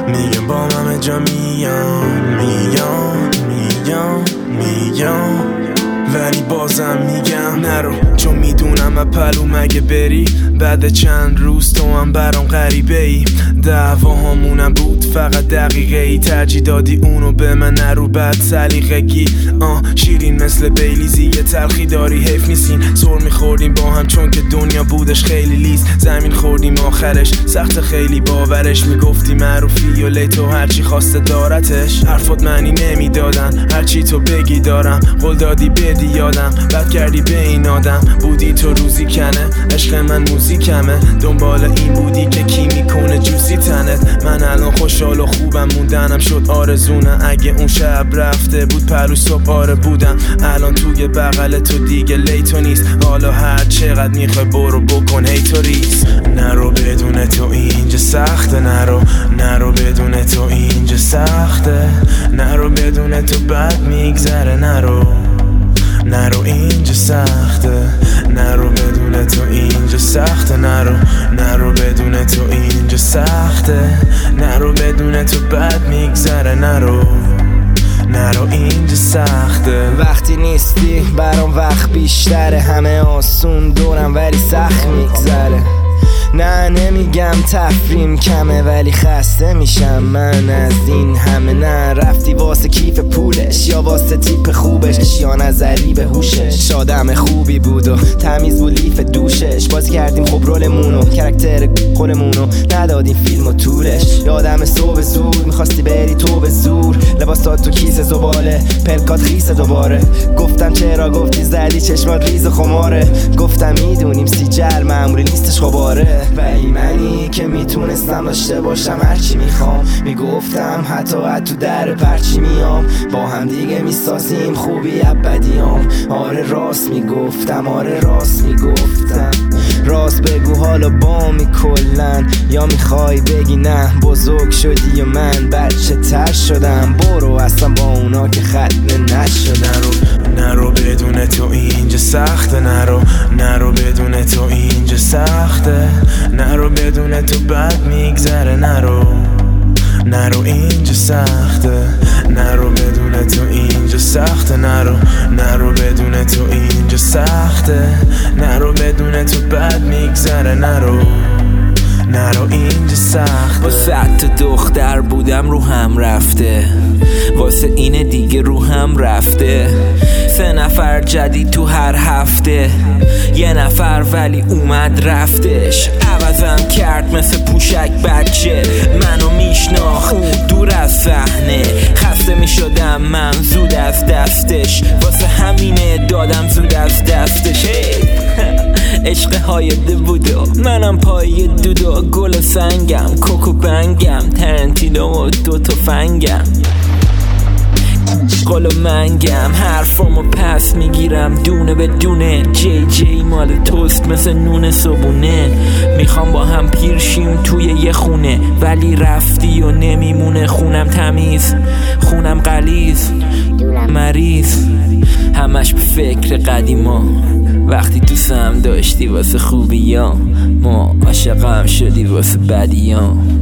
میگم با همه جا میام ولی بازم میگم نرو، چون میدونم اپلو مگه بری بعد چند روز تو هم برام غریبه ای. دعواهامونم بود فقط دقیقه ای، ترجیح دادی اونو به من، نرو بعد سلیقگی. شیرین مثل بیلیزی یه تلخی داری، حیف نیستین سر میخوردیم با هم چون که دنیا بودش خیلی لیز. زمین خوردیم آخرش سخت خیلی باورش، میگفتی معروفی و لیتو هرچی خواسته دارتش. حرفات معنی نمیدادن هرچی تو بگی دارم، قول دادی بدی یادم، بد کردی به این آدم. بودی تو روزی کنه عشق من موزیکمه، دنبال این بودی که کی میکنه جوسی تنت. من الان خوشحال و خوبم، موندنم شد آرزونه. اگه اون شب رفته بود پلو صبح آره بودم. الان توی بغل تو دیگه لیتو نیست، حالا هر چقدر میخوای برو بکن هیتوریست. نرو بدون تو اینجا سخته، نرو بدون تو اینجا سخته، نرو بدون تو بد میگذره، نرو اینجا سخته، نرو بدون تو اینجا سخته، نرو بدون تو اینجا سخته، نرو بدون تو بد میگذره، نرو اینجا سخته. وقتی نیستی برام وقت بیشتره، همه آسون دورم ولی سخت میگذره. نه نمیگم تفریم کمه ولی خسته میشم من از این همه. نه رفتی واسه کیف پولش یا واسه تیپ خوبش، یا نظری به هوشش. آدم خوبی بود و تمیز بود لیف دوشش، بازی کردیم خب رولمونو، کرکتر خودمونو ندادیم فیلم و تورش. یادم صبح زود میخواستی بری تو به زور، لباس داد تو کیسه زباله پلکات خیسه دوباره. گفتم چرا، گفتی زدی چشمات ریز خماره. گفتم میدونیم سیجل معمولی نیستش خباره، ولی منی که میتونستم داشته باشم هرچی میخوام. میگفتم حتی تو در پرچی میام، با هم دیگه میسازیم خوبی ابدیام. آره راست میگفتم، آره راست میگفتم. راست بگو حالا با می کلن، یا میخوای بگی نه بزرگ شدی و من بچه تر شدم. برو اصلا با اونا که ختنه نشدن. نرو بدون تو اینجا سخته، نرو بدون تو اینجا سخته، نرو بدون تو بد میگذره، نرو اینجا سخته، نرو بدون تو اینجا سخته، نرو بدون تو اینجا سخته، نرو بدون تو بد میگذره، نرو اینجا سخته. واسه تا دختر بودم رو هم رفته، واسه اینه دیگه رو هم رفته. 3 نفر جدید تو هر هفته، 1 نفر ولی اومد رفتش. عوضم کرد مثل پوشک بچه، منو میشناخت دور از صحنه. خسته میشدم من زود از دستش، واسه همینه دادم زود از دستش. عشق هایده بودو منم پای دودو، گل و سنگم کوکو بنگم، ترنتینو و 2 تفنگم. قول و منگم حرفامو پس میگیرم دونه به دونه. جی مال توست مثل نون صبونه. میخوام با هم پیر شیم توی یه خونه، ولی رفتی و نمیمونه. خونم تمیز خونم غلیظ مریض، همش به فکر قدیما. وقتی دوستم داشتی واسه خوبیام، ما عاشقم شدی واسه بدیام.